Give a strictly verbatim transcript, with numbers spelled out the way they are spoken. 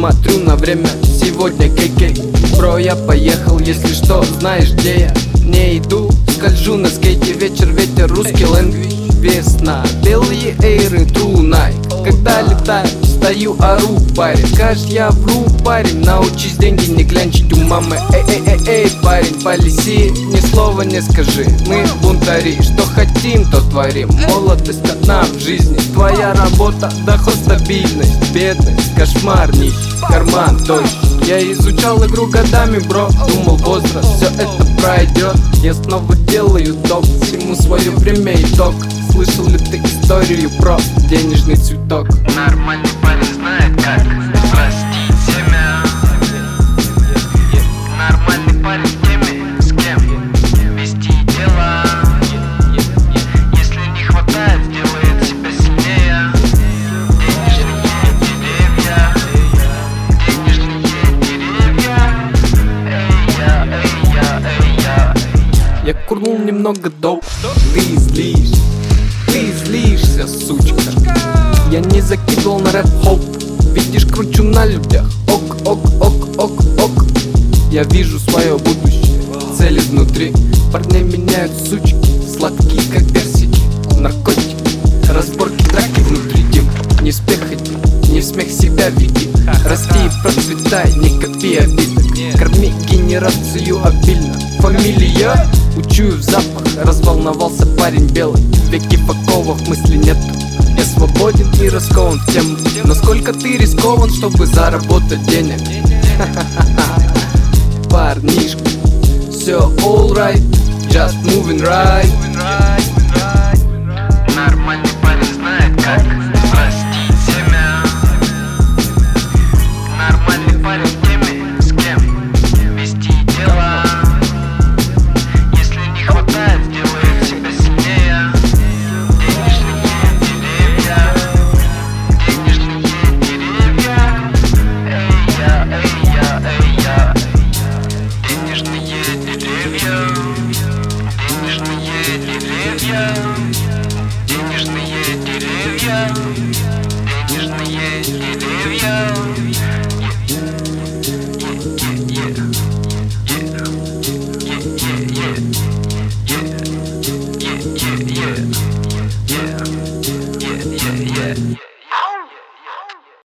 смотрю на время, сегодня кей-кей. Бро, я поехал, если что, знаешь где я. Не иду, скольжу на скейте, вечер, ветер, русский лэнгвич. Весна, белые эйры, true night. Когда летаю, стою, ору, парень. Скажешь, я вру, парень, научись деньги не клянчить у мамы. Эй, эй, эй, эй, парень, полиси, ни слова не скажи. Мы бунтари, что хотим, то творим. Молодость одна в жизни, твоя работа, доход, стабильность. Бедность, кошмар, нищ, карман, дождь. Я изучал игру годами, бро, думал возраст, все это пройдет. Я снова делаю топ, всему свое время итог. Слышал ли ты историю про денежный цветок? Нормальный парень знает, как простить семя. Нормальный парень в теме, с кем вести дело. Если не хватает, сделает себя сильнее. Денежные деревья, денежные деревья. Эй, я, эй, я, эй, я. Я курнул немного доп, ты злишь. Ты злишься, сучка. Я не закидывал на рэп-хоп. Видишь, кручу на людях. Ок, ок, ок, ок, ок. Я вижу свое будущее, цели внутри. Парни меняют сучки, сладкие как персики. Наркотики, разборки, драки внутри дим. Не в смех иди, не в смех себя веди. Расти и процветай, не копи обидок. Корми генерацию обильно. Фамилия, учую в запах. Разволновался парень белый. Веки оковов, мысли нет. Я свободен и раскован в тему. Насколько ты рискован, чтобы заработать денег? Парнишка, все alright, just moving right. Нормальный парень знает, как простить семя. Нормальный парень в теме, с кем вести дело. Если не хватает, сделает себя сильнее. Денежные деревья, денежные деревья. Эй, я, эй, я, эй, я. Денежные деревья, денежные деревья. Денежные деревья, денежные деревья. Yeah, yeah, yeah, yeah, yeah, yeah, yeah, yeah, yeah.